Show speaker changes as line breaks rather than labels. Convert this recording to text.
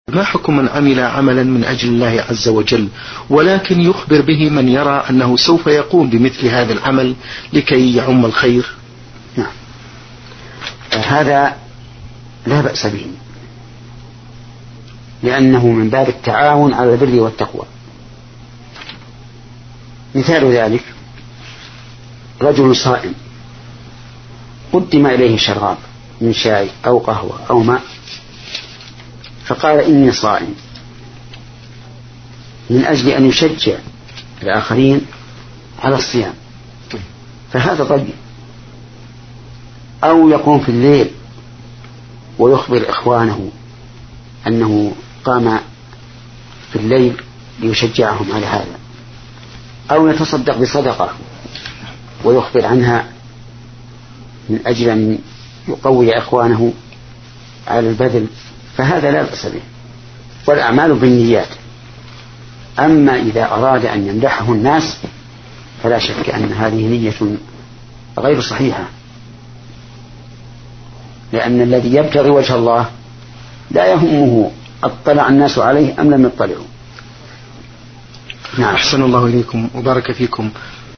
ما حكم من عمل عملا من أجل الله عز وجل ولكن يخبر به من يرى أنه سوف يقوم بمثل هذا العمل لكي يعم الخير؟
نعم، هذا لا بأس به، لأنه من باب التعاون على البر والتقوى. مثال ذلك رجل صائم قدم إليه شراب من شاي أو قهوة أو ماء، فقال إني صائم، من أجل أن يشجع الآخرين على الصيام، فهذا طيب. أو يقوم في الليل ويخبر إخوانه أنه قام في الليل ليشجعهم على هذا، أو يتصدق بصدقة ويخبر عنها من أجل أن يقوي إخوانه على البذل، فهذا لا بأس به، والأعمال بالنيات. أما إذا أراد أن يمدحه الناس فلا شك أن هذه نية غير صحيحة، لأن الذي يبتغي وجه الله لا يهمه اطلع الناس عليه أم لم يطلعوا.
نعم. أحسن الله إليكم وبارك فيكم.